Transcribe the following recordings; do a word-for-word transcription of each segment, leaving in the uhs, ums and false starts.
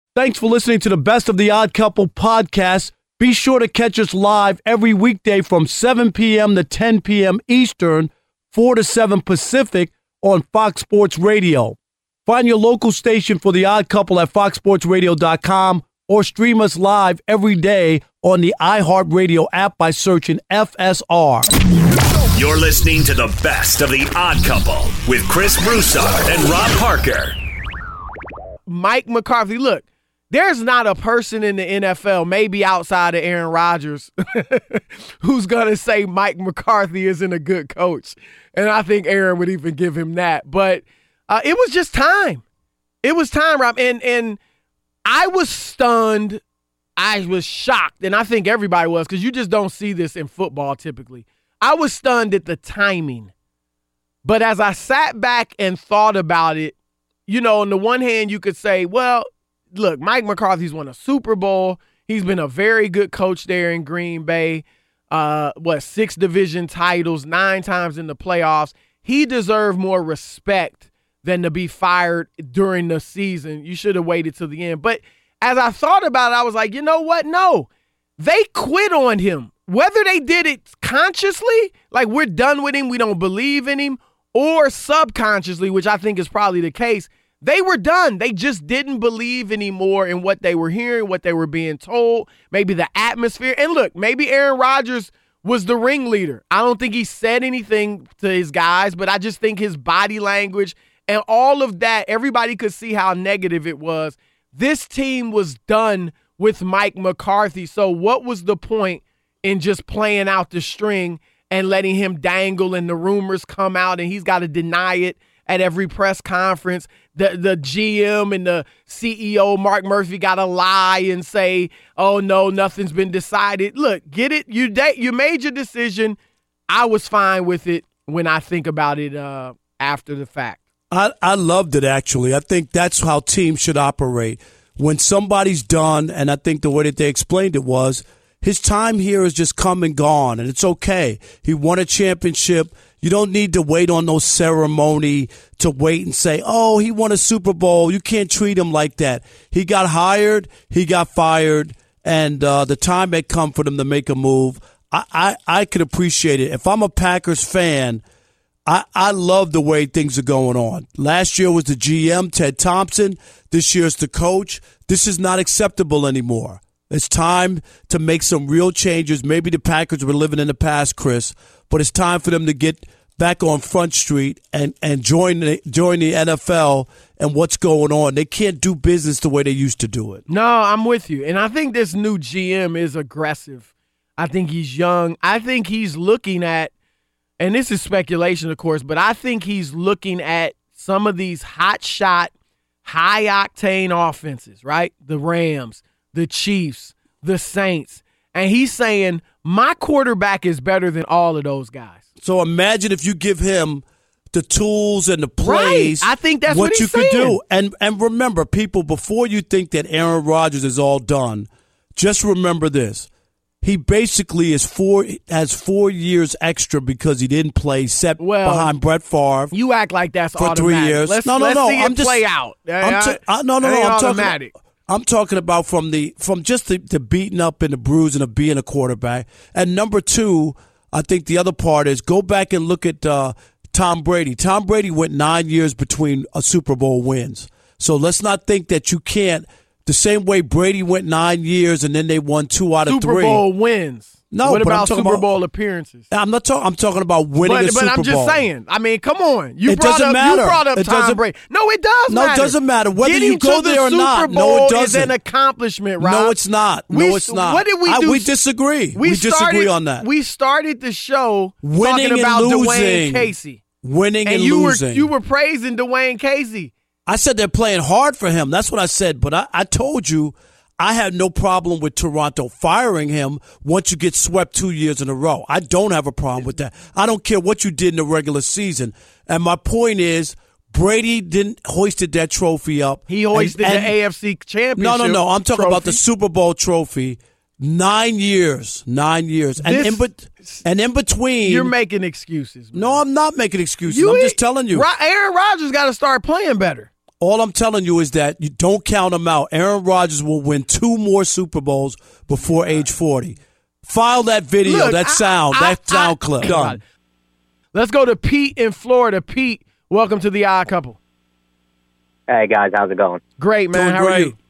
Thanks for listening to the Best of the Odd Couple podcast. Be sure to catch us live every weekday from seven p.m. to ten p.m. Eastern, four to seven Pacific on Fox Sports Radio. Find your local station for The Odd Couple at fox sports radio dot com or stream us live every day on the iHeartRadio app by searching F S R. You're listening to the Best of the Odd Couple with Chris Broussard and Rob Parker. Mike McCarthy, look, there's not a person in the N F L, maybe outside of Aaron Rodgers, who's going to say Mike McCarthy isn't a good coach. And I think Aaron would even give him that. But uh, it was just time. It was time, Rob. And, and I was stunned. I was shocked. And I think everybody was, because you just don't see this in football typically. I was stunned at the timing. But as I sat back and thought about it, you know, on the one hand, you could say, well, look, Mike McCarthy's won a Super Bowl. He's been a very good coach there in Green Bay. Uh, what, six division titles, nine times in the playoffs. He deserved more respect than to be fired during the season. You should have waited till the end. But as I thought about it, I was like, you know what? No, they quit on him. Whether they did it consciously, like we're done with him, we don't believe in him, or subconsciously, which I think is probably the case, they were done. They just didn't believe anymore in what they were hearing, what they were being told, maybe the atmosphere. And look, maybe Aaron Rodgers was the ringleader. I don't think he said anything to his guys, but I just think his body language and all of that, everybody could see how negative it was. This team was done with Mike McCarthy. So what was the point in just playing out the string and letting him dangle and the rumors come out and he's got to deny it at every press conference? The the G M and the C E O, Mark Murphy, got to lie and say, oh, no, nothing's been decided. Look, get it? You de- you made your decision. I was fine with it when I think about it uh, after the fact. I, I loved it, actually. I think that's how teams should operate. When somebody's done, and I think the way that they explained it was, his time here is just come and gone, and it's okay. He won a championship. You don't need to wait on no ceremony to wait and say, oh, he won a Super Bowl. You can't treat him like that. He got hired, he got fired, and uh, the time had come for them to make a move. I, I, I could appreciate it. If I'm a Packers fan, I, I love the way things are going on. Last year was the G M, Ted Thompson. This year's the coach. This is not acceptable anymore. It's time to make some real changes. Maybe the Packers were living in the past, Chris, but it's time for them to get back on Front Street and, and join the, join the N F L and what's going on. They can't do business the way they used to do it. No, I'm with you. And I think this new G M is aggressive. I think he's young. I think he's looking at, and this is speculation, of course, but I think he's looking at some of these hot shot, high octane offenses, right? The Rams, the Chiefs, the Saints. And he's saying, my quarterback is better than all of those guys. So imagine if you give him the tools and the plays. Right. I think that's what, what you he's saying. could do. And and remember, people, before you think that Aaron Rodgers is all done, just remember this. He basically is four has four years extra because he didn't play set well, behind Brett Favre. You act like that's for automatic. three years. Let's, no, no, let's no. see I'm it just, play out. I'm t- I, no, no, no. I'm automatic. talking. I'm talking about from the from just the, the beating up and the bruising of being a quarterback. And number two, I think the other part is go back and look at uh, Tom Brady. Tom Brady went nine years between a Super Bowl wins. So let's not think that you can't. The same way Brady went nine years and then they won two out of Super three. Super Bowl wins. No, what but about I'm talking Super about, Bowl appearances? I'm not talking. I'm talking about winning but, a but Super Bowl. But I'm just saying. I mean, come on. You it brought doesn't up. matter. You brought up it Tom Brady. No, it does no, matter. No, it doesn't matter whether Getting you go there or Super not. Bowl No, it doesn't. Is an accomplishment, Rob. No, it's not. We, no, it's not. What did we I, do? we disagree. We, we disagree started, on that. We started the show winning talking about and losing. Dwayne Casey. Winning and, and you losing. Were, you were praising Dwayne Casey. I said they're playing hard for him. That's what I said. But I, I told you I had no problem with Toronto firing him once you get swept two years in a row. I don't have a problem with that. I don't care what you did in the regular season. And my point is, Brady didn't hoisted that trophy up. He hoisted and, and, the A F C championship. No, no, no. I'm talking trophy. about the Super Bowl trophy. Nine years. Nine years. And, this, in, be- and in between. You're making excuses. Man. No, I'm not making excuses. You, I'm just telling you. Aaron Rodgers got to start playing better. All I'm telling you is that you don't count him out. Aaron Rodgers will win two more Super Bowls before age forty. File that video, Look, that sound, I, I, that sound I, clip. I, Done. Let's go to Pete in Florida. Pete, welcome to the Odd Couple. Hey, guys, how's it going? Great, man. Doing How great. are you?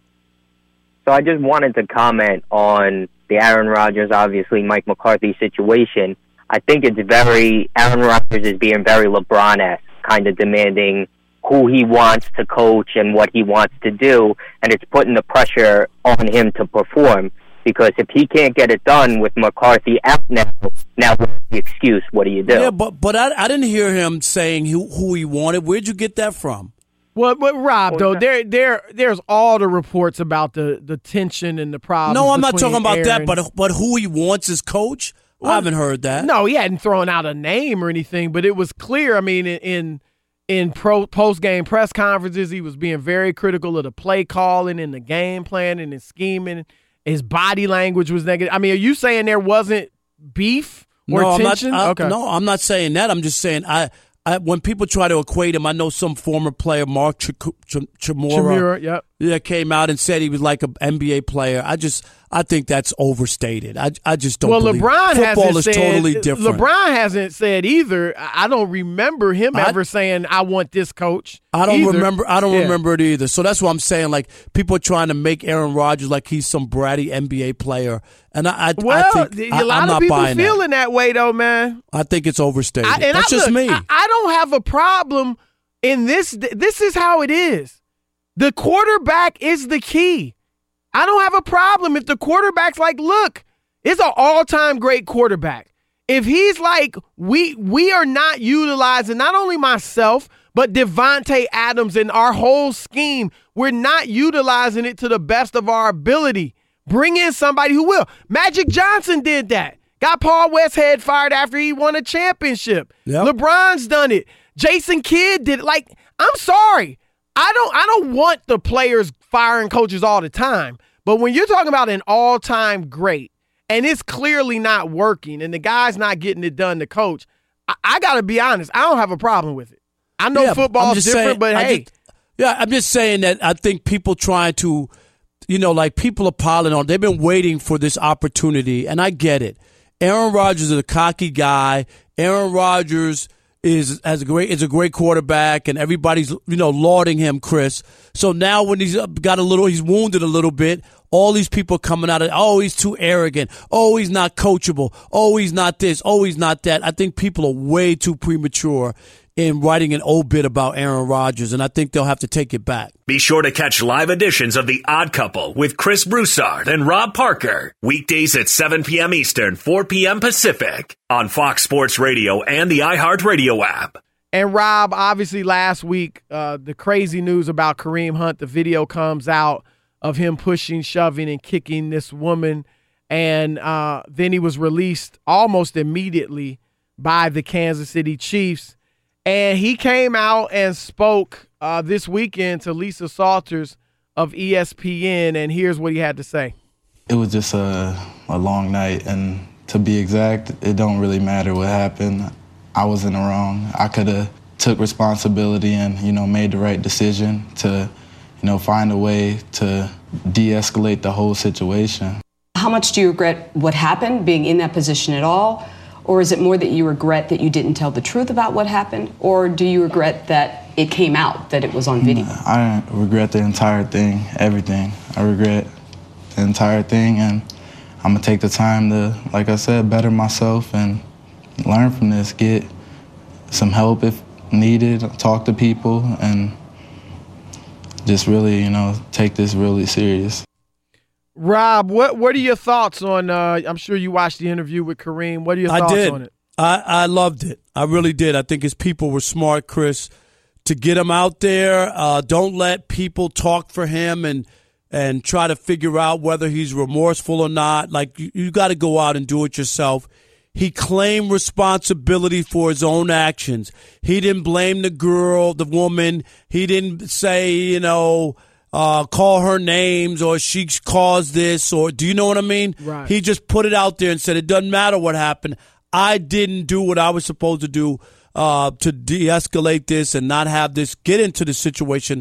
So I just wanted to comment on the Aaron Rodgers, obviously, Mike McCarthy situation. I think it's very, Aaron Rodgers is being very LeBron-esque, kind of demanding who he wants to coach and what he wants to do, and it's putting the pressure on him to perform. Because if he can't get it done with McCarthy out now, now what's the excuse? What do you do? Yeah, but but I, I didn't hear him saying who, who he wanted. Where'd you get that from? Well, but Rob, though, there, there, there's all the reports about the, the tension and the problems. No, I'm not between talking about Aaron. that, but but who he wants as coach? Well, I haven't heard that. No, he hadn't thrown out a name or anything, but it was clear. I mean, in in, in pro, post-game press conferences, he was being very critical of the play calling and the game planning and scheming. His body language was negative. I mean, are you saying there wasn't beef or no, tension? I'm not, I, okay. No, I'm not saying that. I'm just saying I, I when people try to equate him, I know some former player, Mark Ch- Ch- Chmura, Chmura, yep. yeah, came out and said he was like an N B A player. I just I think that's overstated. I I just don't. Well, believe LeBron football hasn't is said, totally different. LeBron hasn't said either. I don't remember him I, ever saying, "I want this coach." I don't either. remember. I don't yeah. remember it either. So that's what I'm saying. Like people are trying to make Aaron Rodgers like he's some bratty N B A player, and I, I, well, I think a I, lot I'm of not people buying feeling that. that way, though, man. I think it's overstated. I, and that's I, just look, me. I, I don't have a problem in this. This is how it is. The quarterback is the key. I don't have a problem if the quarterback's like, look, it's an all-time great quarterback. If he's like, we we are not utilizing not only myself, but Devontae Adams and our whole scheme, we're not utilizing it to the best of our ability. Bring in somebody who will. Magic Johnson did that. Got Paul Westhead fired after he won a championship. Yep. LeBron's done it. Jason Kidd did it. Like, I'm sorry. I don't I don't want the players firing coaches all the time. But when you're talking about an all-time great, and it's clearly not working, and the guy's not getting it done to coach, I, I got to be honest, I don't have a problem with it. I know yeah, football's different, saying, but I hey. Just, yeah, I'm just saying that I think people trying to, you know, like people are piling on. They've been waiting for this opportunity, and I get it. Aaron Rodgers is a cocky guy. Aaron Rodgers is as a great is a great quarterback, and everybody's you know lauding him, Chris. So now when he's got a little, he's wounded a little bit. All these people coming out of, oh, he's too arrogant. Oh, he's not coachable. Oh, he's not this. Oh, he's not that. I think people are way too premature in writing an obit about Aaron Rodgers, and I think they'll have to take it back. Be sure to catch live editions of The Odd Couple with Chris Broussard and Rob Parker. Weekdays at seven p.m. Eastern, four p.m. Pacific on Fox Sports Radio and the iHeartRadio app. And Rob, obviously last week, uh, the crazy news about Kareem Hunt, the video comes out of him pushing, shoving, and kicking this woman. And uh, then he was released almost immediately by the Kansas City Chiefs. And he came out and spoke uh, this weekend to Lisa Salters of E S P N, and here's what he had to say. It was just a, a long night, and to be exact, it don't really matter what happened. I was in the wrong. I could have took responsibility and, you know, made the right decision to, you know, find a way to de-escalate the whole situation. How much do you regret what happened, being in that position at all? Or is it more that you regret that you didn't tell the truth about what happened? Or do you regret that it came out, that it was on video? I regret the entire thing, everything. I regret the entire thing, and I'm gonna take the time to, like I said, better myself and learn from this, get some help if needed, talk to people, and just really, you know, take this really serious. Rob, what what are your thoughts on, uh, I'm sure you watched the interview with Kareem. What are your thoughts I did. on it? I, I loved it. I really did. I think his people were smart, Chris, to get him out there. Uh, don't let people talk for him and and try to figure out whether he's remorseful or not. Like, you, you got to go out and do it yourself. He claimed responsibility for his own actions. He didn't blame the girl, the woman. He didn't say, you know, uh, call her names or she caused this, or do you know what I mean? Right. He just put it out there and said, it doesn't matter what happened. I didn't do what I was supposed to do uh, to de-escalate this and not have this get into the situation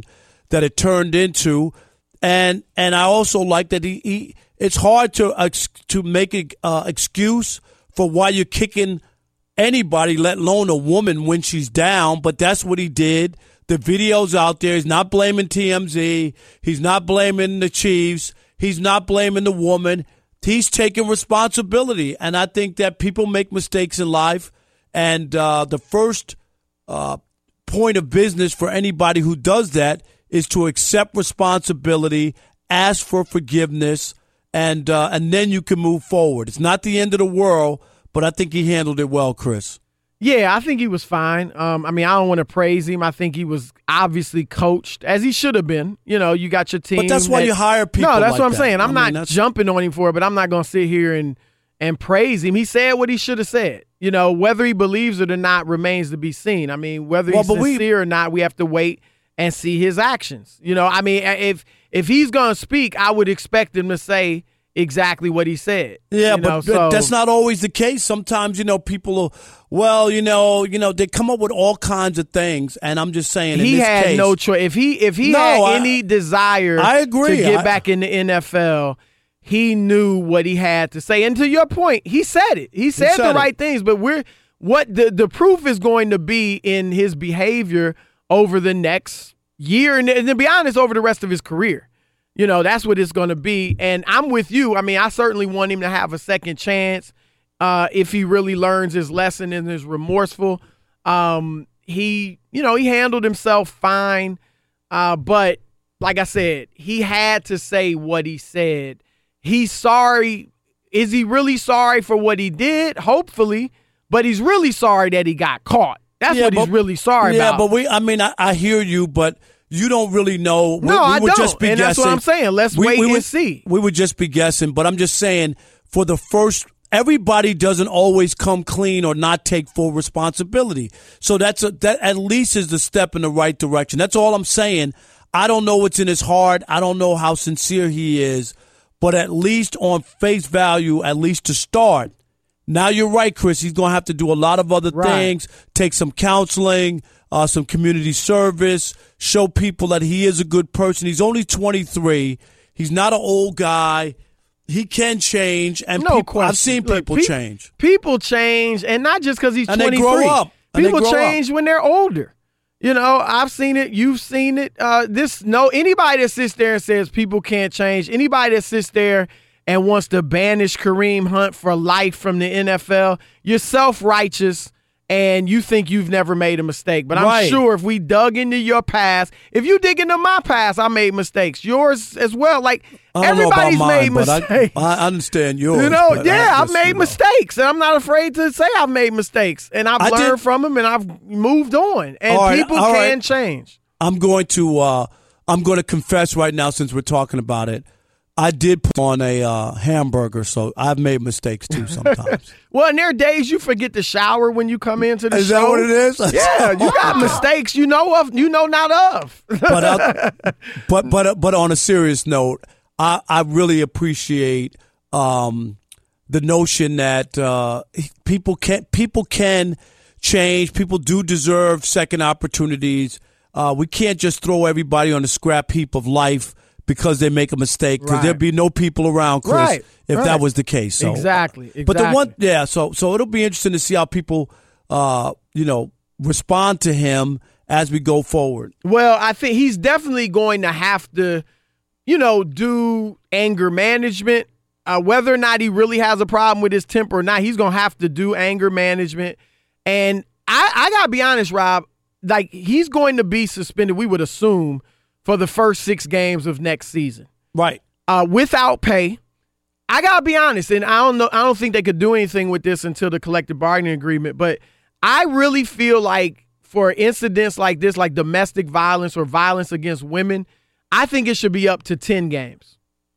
that it turned into. And and I also like that he, he it's hard to uh, to make an uh, excuse for why you're kicking anybody, let alone a woman, when she's down. But that's what he did. The video's out there. He's not blaming T M Z. He's not blaming the Chiefs. He's not blaming the woman. He's taking responsibility. And I think that people make mistakes in life. And uh, the first uh, point of business for anybody who does that is to accept responsibility, ask for forgiveness, and uh, and then you can move forward. It's not the end of the world, but I think he handled it well, Chris. Yeah, I think he was fine. Um, I mean, I don't want to praise him. I think he was obviously coached, as he should have been. You know, you got your team. But that's why that, you hire people No, that's like what I'm that. saying. I'm I mean, not that's... jumping on him for it, but I'm not going to sit here and, and praise him. He said what he should have said. You know, whether he believes it or not remains to be seen. I mean, whether he's well, sincere we... or not, we have to wait and see his actions. You know, I mean, if if he's going to speak, I would expect him to say exactly what he said. Yeah, you know, but, so. but that's not always the case. Sometimes, you know, people will, well, you know, you know, they come up with all kinds of things, and I'm just saying, he in this had case, no choice. If he if he no, had I, any desire, I agree. to get I, back in the N F L, he knew what he had to say. And to your point, he said it. He said, he said the right it. things. But we're what the the proof is going to be in his behavior over the next year, and, and to be honest, over the rest of his career. You know, that's what it's going to be. And I'm with you. I mean, I certainly want him to have a second chance uh, if he really learns his lesson and is remorseful. Um, he, you know, he handled himself fine. Uh, but like I said, he had to say what he said. He's sorry. Is he really sorry for what he did? Hopefully. But he's really sorry that he got caught. That's yeah, what but, he's really sorry yeah, about. Yeah, but we, I mean, I, I hear you, but you don't really know. We, no, we I would don't. Just be and guessing. That's what I'm saying. Let's we, wait we and would, see. We would just be guessing, but I'm just saying for the first, everybody doesn't always come clean or not take full responsibility. So that's a, that at least is the step in the right direction. That's all I'm saying. I don't know what's in his heart. I don't know how sincere he is, but at least on face value, at least to start. Now you're right, Chris. He's going to have to do a lot of other right. things, take some counseling, uh, some community service, show people that he is a good person. He's only twenty-three. He's not an old guy. He can change. And no people, I've seen Look, people pe- change. People change, and not just because he's and twenty-three. They grow up. And people they grow change up. when they're older. You know, I've seen it. You've seen it. Uh, this no anybody that sits there and says people can't change, anybody that sits there and wants to banish Kareem Hunt for life from the N F L, you're self-righteous and you think you've never made a mistake. But I'm right. sure if we dug into your past, if you dig into my past, I made mistakes. Yours as well. Like, everybody's mine, made mistakes. I, I understand yours. You know, yeah, I I've made you know. mistakes, and I'm not afraid to say I've made mistakes. And I've I learned did. from them, and I've moved on. And all right, people all can right. change. I'm going to uh, I'm going to confess right now, since we're talking about it. I did put on a uh, hamburger, so I've made mistakes too sometimes. Well, and there are days you forget to shower when you come into the is show. Is that what it is? Yeah, you got mistakes you know of, you know not of. but, I, but but but on a serious note, I, I really appreciate um, the notion that uh, people can people can change. People do deserve second opportunities. Uh, we can't just throw everybody on the scrap heap of life because they make a mistake, because right. there'd be no people around, Chris, right. if right. that was the case. So, exactly, exactly. But the one, yeah. So, so it'll be interesting to see how people, uh, you know, respond to him as we go forward. Well, I think he's definitely going to have to, you know, do anger management. Uh, whether or not he really has a problem with his temper or not, he's going to have to do anger management. And I, I got to be honest, Rob, like, he's going to be suspended, we would assume, for the first six games of next season. Right. Uh, without pay. I got to be honest, and I don't know, I don't think they could do anything with this until the collective bargaining agreement, but I really feel like for incidents like this, like domestic violence or violence against women, I think it should be up to ten games.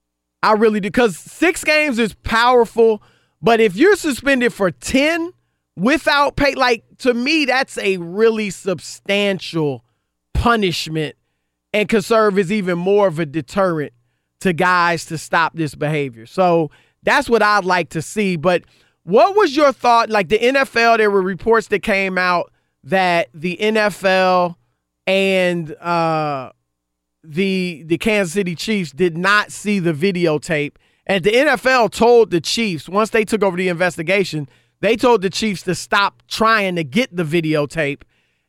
I really do, because six games is powerful, but if you're suspended for ten without pay, like, to me, that's a really substantial punishment and could serve as even more of a deterrent to guys to stop this behavior. So that's what I'd like to see. But what was your thought? Like, the N F L, there were reports that came out that the N F L and uh, the the Kansas City Chiefs did not see the videotape. And the N F L told the Chiefs, once they took over the investigation, they told the Chiefs to stop trying to get the videotape.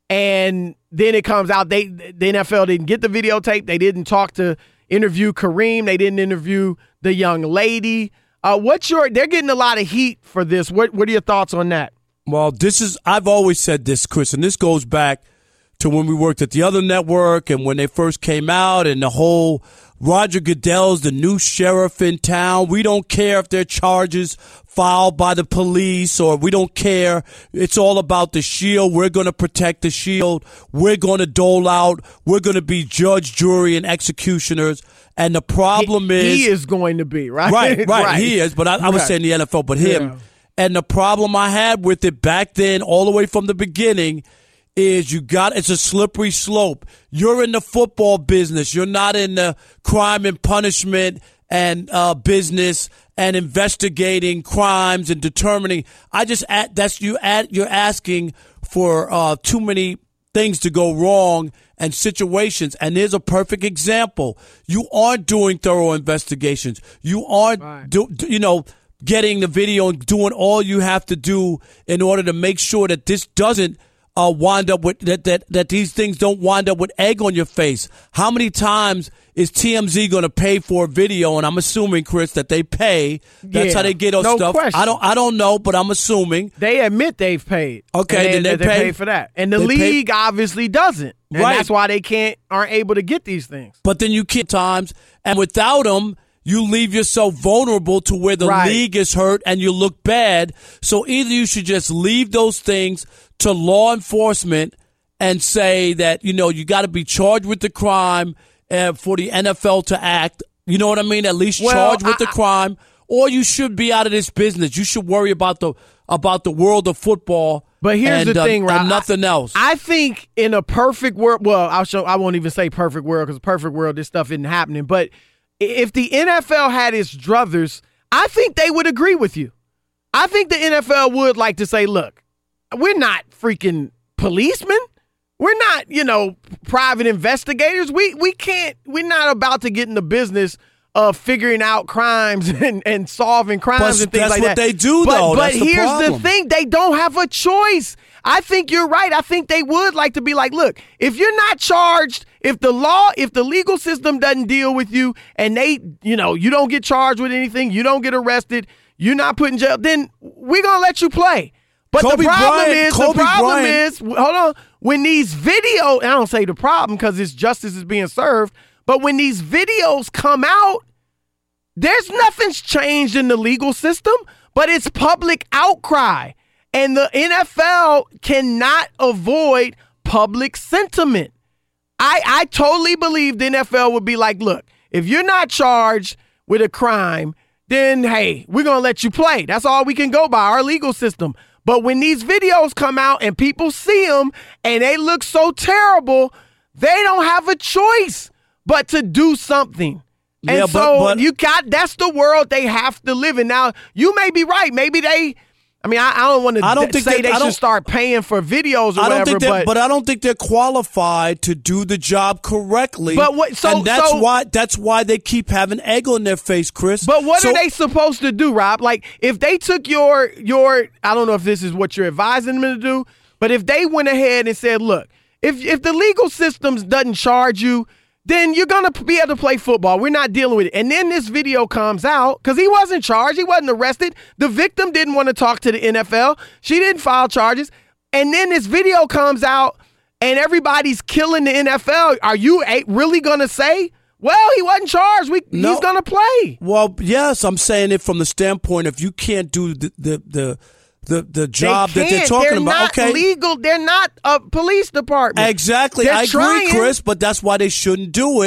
And then it comes out they the N F L didn't get the videotape. They didn't talk to interview Kareem. They didn't interview the young lady. Uh, what's your? They're getting a lot of heat for this. What What are your thoughts on that? Well, this is. I've always said this, Chris, and this goes back to when we worked at the other network and when they first came out and the whole Roger Goodell's the new sheriff in town. We don't care if they're charges filed by the police or we don't care. It's all about the shield. We're going to protect the shield. We're going to dole out. We're going to be judge, jury, and executioners. And the problem he, is... He is going to be, right? Right, right, right. he is. But I, I was right. saying the N F L, but him. Yeah. And the problem I had with it back then, all the way from the beginning, is you got, it's a slippery slope. You're in the football business. You're not in the crime and punishment and uh, business and investigating crimes and determining. I just, add, that's you add, you're asking for uh, too many things to go wrong and situations. And there's a perfect example. You aren't doing thorough investigations. You aren't, right. do, you know, getting the video and doing all you have to do in order to make sure that this doesn't uh, wind up with that, that that these things don't wind up with egg on your face. How many times is T M Z going to pay for a video? And I'm assuming, Chris, that they pay. That's yeah, how they get us no stuff. Question. I don't I don't know, but I'm assuming they admit they've paid. Okay, and then they, they pay. pay for that, and the they league pay. obviously doesn't. And right. That's why they can't aren't able to get these things. But then you can't times, and without them, you leave yourself vulnerable to where the right. league is hurt and you look bad. So either you should just leave those things to law enforcement and say that, you know, you got to be charged with the crime uh, for the N F L to act. You know what I mean? At least well, charged with I, the crime. Or you should be out of this business. You should worry about the about the world of football. But here's and, the thing, uh, Rob. And nothing else. I think in a perfect world, well, I'll show. I won't even say perfect world because perfect world, this stuff isn't happening. But if the N F L had its druthers, I think they would agree with you. I think the N F L would like to say, look, we're not freaking policemen. We're not, you know, private investigators. We we can't, we're not about to get in the business of figuring out crimes and, and solving crimes but and things that's like what that. they do, but, though. But That's the here's problem. the thing. They don't have a choice. I think you're right. I think they would like to be like, look, if you're not charged, if the law, if the legal system doesn't deal with you and they, you know, you don't get charged with anything, you don't get arrested, you're not put in jail, then we're going to let you play. But Kobe the problem Bryant, is, Kobe the problem Bryant. is, hold on, when these videos, I don't say the problem because it's justice is being served, but when these videos come out, there's nothing's changed in the legal system, but it's public outcry. And the N F L cannot avoid public sentiment. I, I totally believe the N F L would be like, look, if you're not charged with a crime, then, hey, we're going to let you play. That's all we can go by, our legal system. But when these videos come out and people see them and they look so terrible, they don't have a choice but to do something. And yeah, so but, but, you got, that's the world they have to live in. Now, you may be right. Maybe they, I mean, I, I don't want to I don't d- think say they, they I should start paying for videos or I don't whatever, think they're, but, but I don't think they're qualified to do the job correctly. But what, so, and that's so, why that's why they keep having egg on their face, Chris. But what so, are they supposed to do, Rob? Like, if they took your your, I don't know if this is what you're advising them to do, but if they went ahead and said, look, if if the legal systems doesn't charge you, then you're going to be able to play football. We're not dealing with it. And then this video comes out because he wasn't charged. He wasn't arrested. The victim didn't want to talk to the N F L. She didn't file charges. And then this video comes out and everybody's killing the N F L. Are you really going to say, well, he wasn't charged. We, no, he's going to play. Well, yes, I'm saying it from the standpoint if you can't do the the the, the, the job they that they're talking they're about. Not okay, legal. They're not a police department. Exactly. They're I agree, trying. Chris, but that's why they shouldn't do it.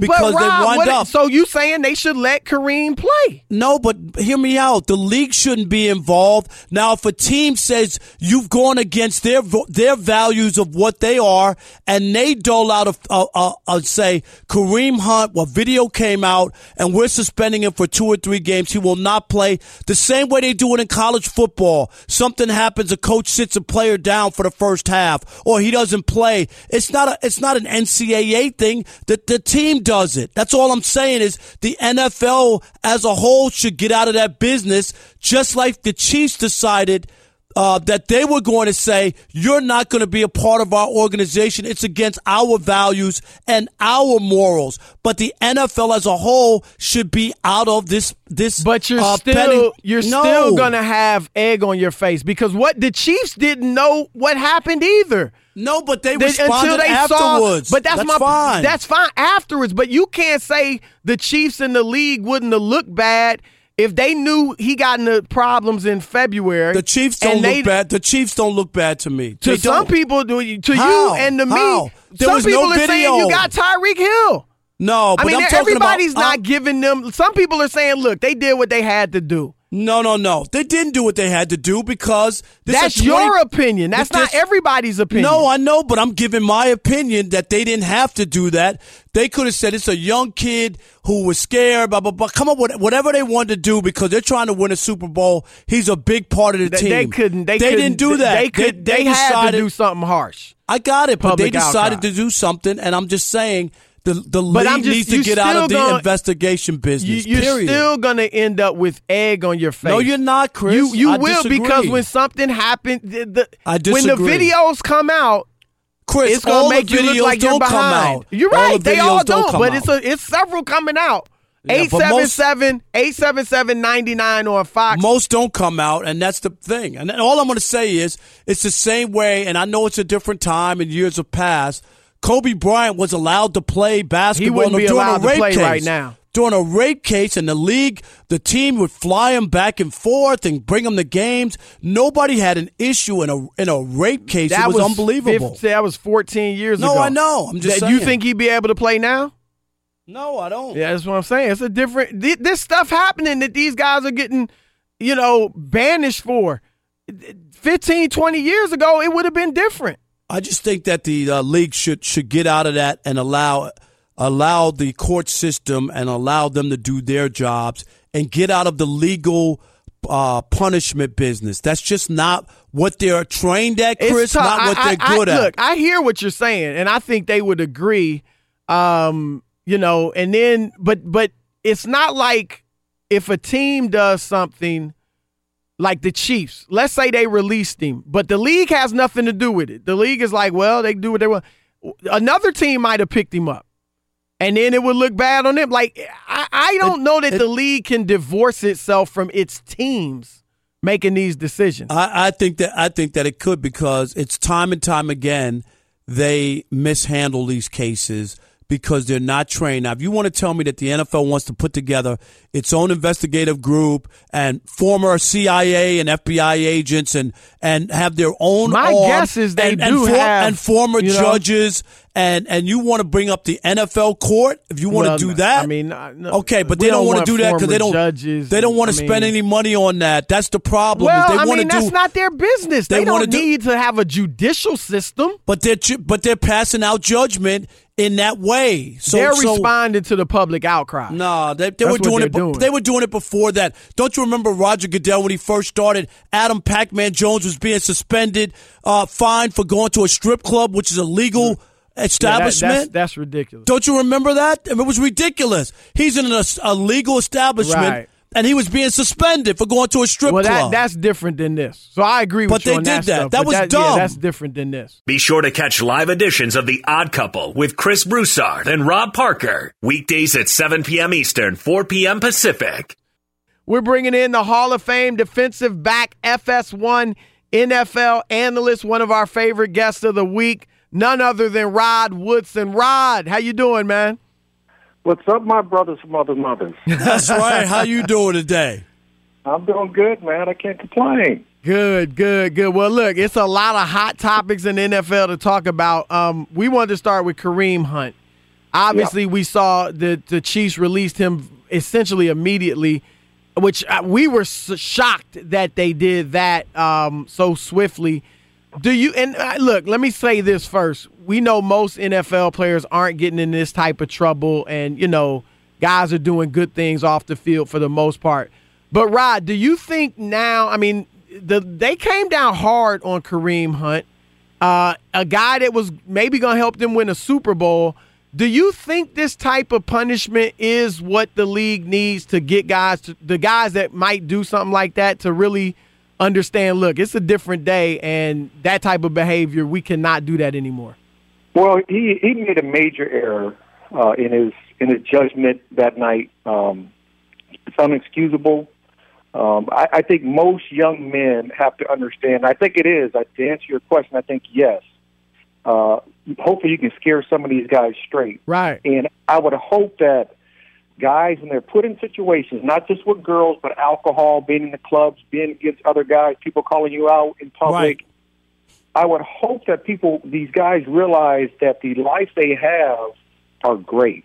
because but Rob, they wind what, up. So you saying they should let Kareem play? No, but hear me out. The league shouldn't be involved. Now, if a team says you've gone against their their values of what they are, and they dole out a, a, a, a say Kareem Hunt, well, video came out, and we're suspending him for two or three games. He will not play. The same way they do it in college football. Something happens, a coach sits a player down for the first half, or he doesn't play. It's not a, it's not an N C double A thing. The the team does it. That's all I'm saying is the N F L as a whole should get out of that business, just like the Chiefs decided uh, that they were going to say, you're not going to be a part of our organization. It's against our values and our morals. But the N F L as a whole should be out of this. this. But you're uh, still penny. you're no. still going to have egg on your face because what the Chiefs didn't know what happened either. No, but they They- responded until they afterwards. Saw, but that's, that's my fine. That's fine afterwards. But you can't say the Chiefs and the league wouldn't have looked bad if they knew he got into problems in February. The Chiefs don't and look they, bad. The Chiefs don't look bad to me. To They some don't. people, to to How? you and to How? me, There some was people no are saying video. you got Tyreek Hill. No, but I mean, I'm talking everybody's about, not I'm- giving them. Some people are saying, look, they did what they had to do. No, no, no. They didn't do what they had to do because this That's is twenty your opinion. That's this- not everybody's opinion. No, I know, but I'm giving my opinion that they didn't have to do that. They could have said it's a young kid who was scared, blah, blah, blah. Come up with whatever they wanted to do because they're trying to win a Super Bowl. He's a big part of the They, team. they couldn't. They, They couldn't, didn't do that. They could. They, They- they had decided- to do something harsh. I got it, but they Public decided outcry. to do something, and I'm just saying the the But I'm league just- needs to you get out still of the gonna- investigation You, business. you're period. still gonna end up with egg on your face. No, you're not, Chris. You you I will disagree. because when something happened, the, the, I when the disagree. videos come out, Chris, it's gonna all make the you look videos like you're don't come behind. out. You're All right. the They all videos don't don't, come but out. it's a, it's several coming out. Yeah, Eight but seven most- seven eight seven seven ninety nine on Fox. Most don't come out, and that's the thing. And all I'm going to say is it's the same way, and I know it's a different time and years have passed. Kobe Bryant was allowed to play basketball wouldn't be during allowed a rape to play case. right now. During a rape case, and the league, the team would fly him back and forth and bring him to games. Nobody had an issue in a in a rape case. That it was, unbelievable. fifty that was fourteen years No, ago. I know. I'm just That- saying. You think he'd be able to play now? No, I don't. Yeah, that's what I'm saying. It's a different. th- This stuff happening that these guys are getting, you know, banished for. fifteen, twenty years ago, it would have been different. I just think that the uh, league should should get out of that and allow allow the court system and allow them to do their jobs and get out of the legal uh, punishment business. That's just not what they're trained at, Chris. It's tough. Not what I- they're I- good I, at. Look, I hear what you're saying, and I think they would agree. Um, you know, and then, but but it's not like if a team does something like the Chiefs. Let's say they released him, but the league has nothing to do with it. The league is like, well, they do what they want. Another team might have picked him up, and then it would look bad on them. Like I, I don't It- know that it- the league can divorce itself from its teams making these decisions. I, I think that I think that it could because it's time and time again they mishandle these cases because they're not trained. Now, if you want to tell me that the N F L wants to put together its own investigative group and former C I A and F B I agents and and have their own My arm guess is they and, do and, for- have, and former you know- judges and and you want to bring up the N F L court if you want Well, to do that. I mean, I- no, okay, but we they don't, don't want want to do that because they former don't judges they don't and- want I to spend mean- any money on that. That's the problem. Well, is they I want mean, to do that's not their business. They, they wanna don't do- need to have a judicial system. But they're ju- but they're passing out judgment in that way. So they're so, responding to the public outcry. No, they, they That's were what doing they're it. be- doing. They were doing it before that. Don't you remember Roger Goodell when he first started? Adam Pac-Man Jones was being suspended, uh, fined for going to a strip club, which is a legal Yeah, that- establishment. that's, that's ridiculous. Don't you remember that? I mean, it was ridiculous. He's in a, a legal establishment, Right. and he was being suspended for going to a strip Well, that, club. that's different than this. So I agree with But you they on did that. that. Stuff, That but was Yeah, dumb. that's different than this. Be sure to catch live editions of The Odd Couple with Chris Broussard and Rob Parker. Weekdays at seven p.m. Eastern, four p.m. Pacific. We're bringing in the Hall of Fame defensive back, F S one N F L analyst, one of our favorite guests of the week, none other than Rod Woodson. Rod, how you doing, man? What's up, my brothers and mother mothers? That's right. How you doing today? I'm doing good, man. I can't complain. Good, good, good. Well, look, it's a lot of hot topics in the N F L to talk about. Um, we wanted to start with Kareem Hunt. Obviously, yeah. we saw the, the Chiefs released him essentially immediately, which we were shocked that they did that um, so swiftly. Do you – and uh, look, let me say this first. We know most N F L players aren't getting in this type of trouble, and, you know, guys are doing good things off the field for the most part. But, Rod, do you think now – I mean, the they came down hard on Kareem Hunt, uh, a guy that was maybe going to help them win a Super Bowl. Do you think this type of punishment is what the league needs to get guys, to, the guys that might do something like that, to really understand, look, it's a different day, and that type of behavior, we cannot do that anymore? Well, he, he made a major error uh, in his in his judgment that night. Um, it's unexcusable. Um, I, I think most young men have to understand. I think it is. I, to answer your question, I think yes. Uh, hopefully you can scare some of these guys straight. Right. And I would hope that guys, when they're put in situations, not just with girls, but alcohol, being in the clubs, being against other guys, people calling you out in public, right. I would hope that people, these guys realize that the life they have are great.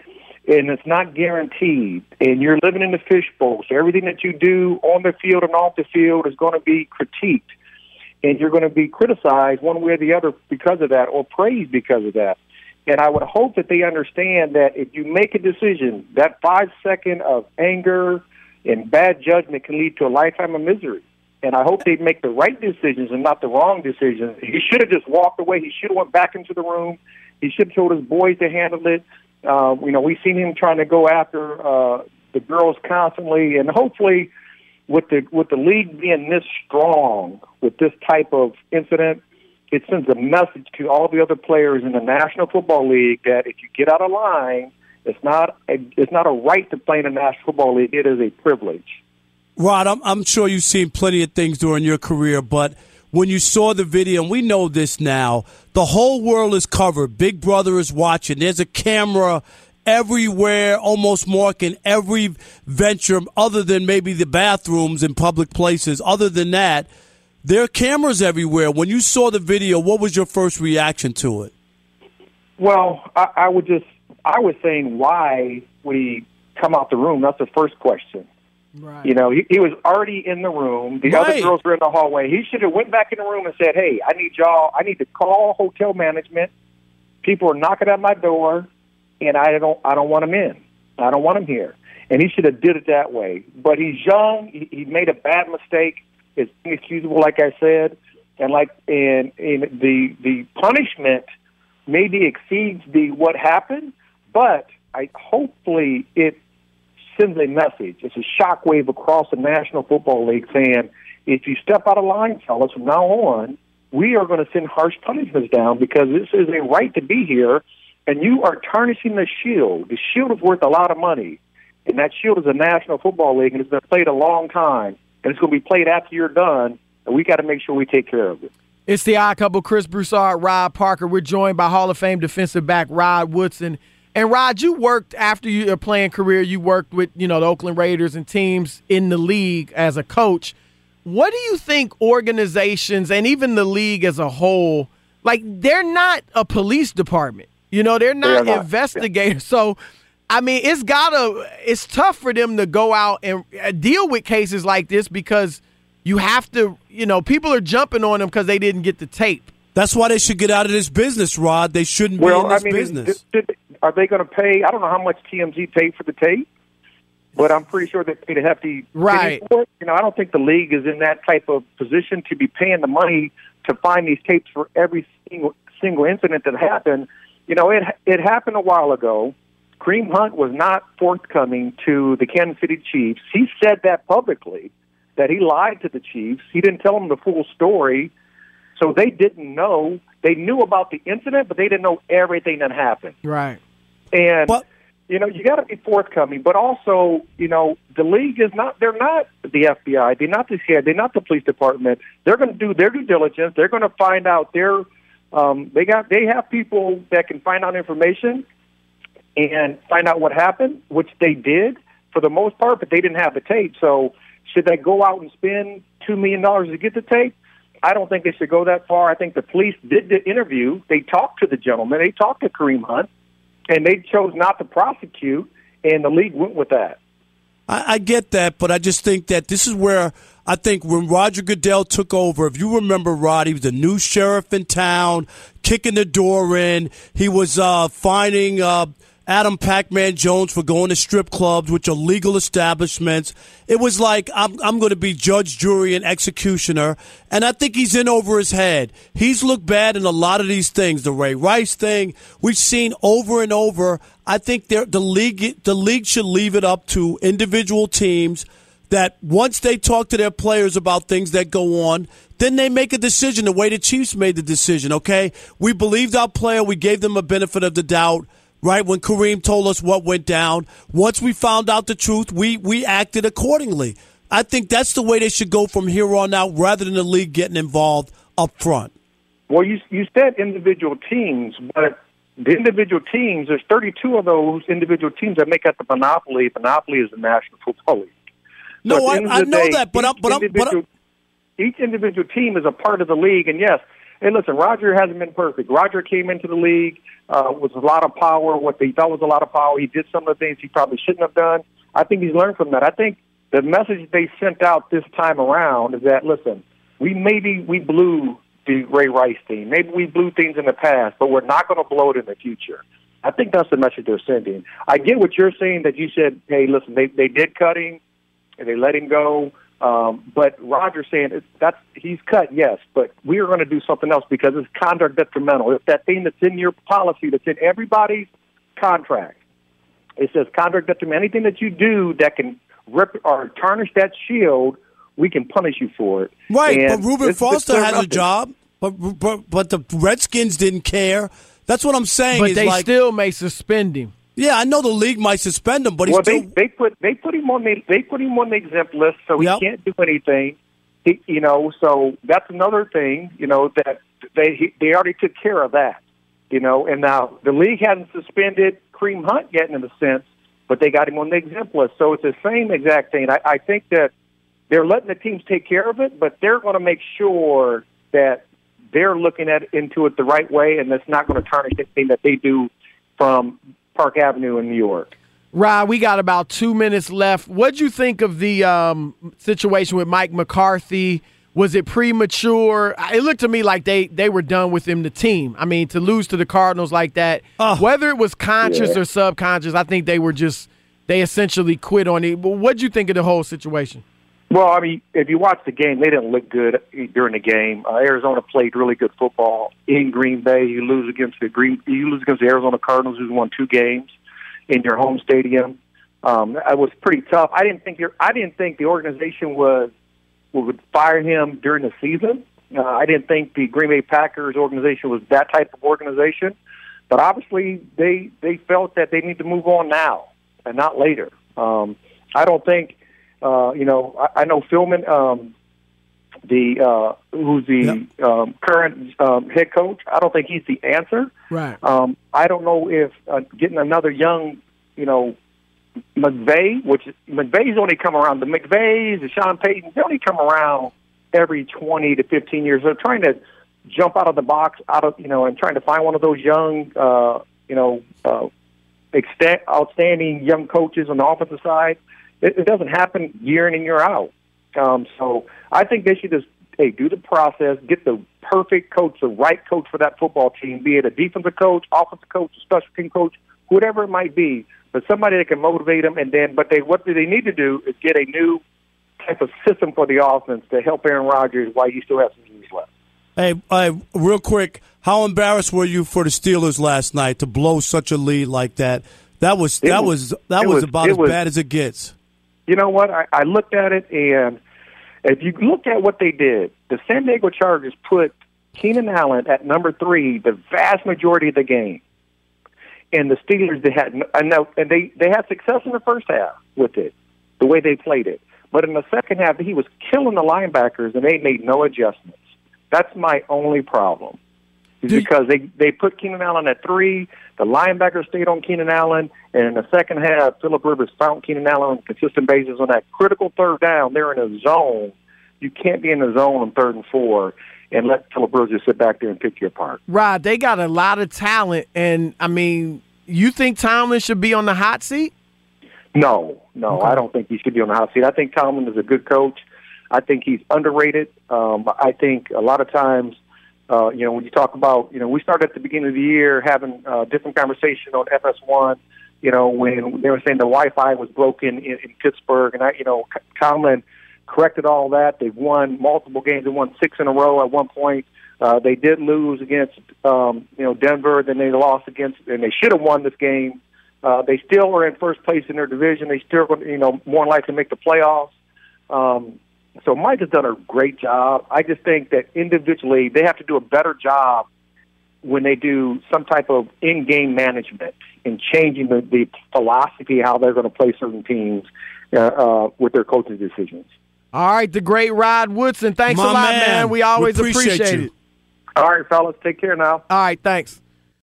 And it's not guaranteed. And you're living in the fishbowl. So everything that you do on the field and off the field is going to be critiqued. And you're going to be criticized one way or the other because of that, or praised because of that. And I would hope that they understand that if you make a decision, that five second of anger and bad judgment can lead to a lifetime of misery. And I hope they make the right decisions and not the wrong decisions. He should have just walked away. He should have went back into the room. He should have told his boys to handle it. Uh, you know, we've seen him trying to go after uh, the girls constantly, and hopefully, with the with the league being this strong with this type of incident, it sends a message to all the other players in the National Football League that if you get out of line, it's not a, it's not a right to play in the National Football League. It is a privilege. Rod, I'm, I'm sure you've seen plenty of things during your career, but when you saw the video, and we know this now, the whole world is covered. Big Brother is watching. There's a camera everywhere, almost marking every venture other than maybe the bathrooms in public places. Other than that, there are cameras everywhere. When you saw the video, what was your first reaction to it? Well, I, I would just, I was saying, why would he come out the room? That's the first question. Right. You know, he, he was already in the room. The right. other girls were in the hallway. He should have went back in the room and said, hey, I need y'all, I need to call hotel management. People are knocking at my door, and I don't I don't want him in. I don't want him here. And he should have did it that way. But he's young. He, he made a bad mistake. It's inexcusable, like I said. And like and, and the the punishment maybe exceeds the what happened, but I hopefully it sends a message. It's a shockwave across the National Football League saying, if you step out of line, fellas, from now on, we are going to send harsh punishments down because this is a right to be here, and you are tarnishing the shield. The shield is worth a lot of money, and that shield is a National Football League, and it's been played a long time, and it's going to be played after you're done, and we got to make sure we take care of it. It's the Odd Couple, Chris Broussard, Rod Parker. We're joined by Hall of Fame defensive back Rod Woodson. And, Rod, you worked, after your playing career, you worked with, you know, the Oakland Raiders and teams in the league as a coach. What do you think organizations and even the league as a whole, like, they're not a police department. You know, they're not, they're not. investigators. Yeah. So, I mean, it's gotta, it's tough for them to go out and deal with cases like this because you have to, you know, people are jumping on them because they didn't get the tape. That's why they should get out of this business, Rod. They shouldn't well, be in this I mean, business. Did, did, are they going to pay? I don't know how much T M Z paid for the tape, but I'm pretty sure they paid a hefty right. penny for it. You know, I don't think the league is in that type of position to be paying the money to find these tapes for every single, single incident that happened. You know, it it happened a while ago. Kareem Hunt was not forthcoming to the Kansas City Chiefs. He said that publicly, that he lied to the Chiefs. He didn't tell them the full story. So they didn't know. They knew about the incident, but they didn't know everything that happened. Right. And, but, you know, you got to be forthcoming. But also, you know, the league is not, they're not the F B I. They're not the C I A. They're not the police department. They're going to do their due diligence. They're going to find out their, um, they got, they have people that can find out information and find out what happened, which they did for the most part, but they didn't have the tape. So should they go out and spend two million dollars to get the tape? I don't think they should go that far. I think the police did the interview. They talked to the gentleman. They talked to Kareem Hunt. and they chose not to prosecute, and the league went with that. I, I get that, but I just think that this is where I think when Roger Goodell took over, if you remember, Rod, he was the new sheriff in town, kicking the door in. He was uh, fining uh, Adam Pac-Man Jones for going to strip clubs, which are legal establishments. It was like, I'm, I'm going to be judge, jury, and executioner. And I think he's in over his head. He's looked bad in a lot of these things. The Ray Rice thing, we've seen over and over. I think the league, the league should leave it up to individual teams that once they talk to their players about things that go on, then they make a decision the way the Chiefs made the decision, okay? We believed our player. We gave them a benefit of the doubt. Right, when Kareem told us what went down, once we found out the truth, we, we acted accordingly. I think that's the way they should go from here on out rather than the league getting involved up front. Well, you you said individual teams, but the individual teams, there's thirty-two of those individual teams that make up the monopoly. Monopoly is the National Football League. So no, I, I know day, that, but, I'm, but, I'm, but I'm, each individual team is a part of the league, and yes, hey, listen, Roger hasn't been perfect. Roger came into the league uh, with a lot of power, what they thought was a lot of power. He did some of the things he probably shouldn't have done. I think he's learned from that. I think the message they sent out this time around is that, listen, we maybe we blew the Ray Rice team. Maybe we blew things in the past, but we're not going to blow it in the future. I think that's the message they're sending. I get what you're saying, that you said, hey, listen, they, they did cut him, and they let him go. Um, but Roger's saying it's, that's he's cut, yes, but we are going to do something else because it's conduct detrimental. It's that thing that's in your policy, that's in everybody's contract. It says conduct detrimental. Anything that you do that can rip or tarnish that shield, we can punish you for it. Right, and but Reuben Foster has nothing. a job, but, but but the Redskins didn't care. That's what I'm saying. But is they like, still may suspend him. Yeah, I know the league might suspend him, but he's well, still. they, they put they put him on the they put him on the exempt list, so he Yep. can't do anything. He, you know, so that's another thing. You know that they he, they already took care of that. You know, and now the league hasn't suspended Kareem Hunt yet, in a sense, but they got him on the exempt list. So it's the same exact thing. I, I think that they're letting the teams take care of it, but they're going to make sure that they're looking at into it the right way, and it's not going to tarnish anything that they do from Park Avenue in New York. Rod, we got about two minutes left. What'd you think of the um, situation with Mike McCarthy? Was it premature? It looked to me like they, they were done with him, the team. I mean, to lose to the Cardinals like that, uh, whether it was conscious yeah. or subconscious, I think they were just – they essentially quit on it. But what'd you think of the whole situation? Well, I mean, if you watch the game, they didn't look good during the game. Uh, Arizona played really good football in Green Bay. You lose against the Green, you lose against the Arizona Cardinals, who's won two games in your home stadium. Um, it was pretty tough. I didn't think your, I didn't think the organization was would fire him during the season. Uh, I didn't think the Green Bay Packers organization was that type of organization. But obviously, they they felt that they need to move on now and not later. Um, I don't think. Uh, you know, I, I know Philman, um, the uh, who's the yep. um, current um, head coach. I don't think he's the answer. Right. Um, I don't know if uh, getting another young, you know, McVay, which McVay's only come around. The McVays, the Sean Paytons, they only come around every twenty to fifteen years. They're trying to jump out of the box, out of you know, and trying to find one of those young, uh, you know, uh, extent, outstanding young coaches on the offensive side. It, it doesn't happen year in and year out. Um, so I think they should just, hey, do the process, get the perfect coach, the right coach for that football team, be it a defensive coach, offensive coach, a special team coach, whatever it might be, but somebody that can motivate them. And then, but they, what do they need to do is get a new type of system for the offense to help Aaron Rodgers while you still have some years left. Hey, hey, real quick, how embarrassed were you for the Steelers last night to blow such a lead like that? That was It that was- was, that it was was- about it as was- bad as it gets. You know what? I, I looked at it, and if you look at what they did, the San Diego Chargers put Keenan Allen at number three the vast majority of the game. And the Steelers, they had, and they, they had success in the first half with it, the way they played it. But in the second half, he was killing the linebackers, and they made no adjustments. That's my only problem. Because they, they put Keenan Allen at three, the linebackers stayed on Keenan Allen, and in the second half, Phillip Rivers found Keenan Allen on a consistent basis on that critical third down. They're in a zone. You can't be in the zone on third and four and let Phillip Rivers just sit back there and pick you apart. Rod, they got a lot of talent, and, I mean, You think Tomlin should be on the hot seat? No, no, Okay. I don't think he should be on the hot seat. I think Tomlin is a good coach. I think he's underrated. Um, I think a lot of times, uh, you know, when you talk about, you know, we started at the beginning of the year having a different conversation on F S one, you know, when they were saying the Wi-Fi was broken in, in Pittsburgh. And, I, you know, Tomlin corrected all that. They've won multiple games. They won six in a row at one point. Uh, they did lose against, um, you know, Denver. Then they lost against, and they should have won this game. Uh, they still are in first place in their division. They still, you know, more likely to make the playoffs. Um, so Mike has done a great job. I just think that individually they have to do a better job when they do some type of in-game management and changing the, the philosophy how they're going to play certain teams uh, uh, with their coaching decisions. All right, the great Rod Woodson. Thanks My a lot, man. man. We always We appreciate appreciate you. it. All right, fellas, take care now. All right, thanks.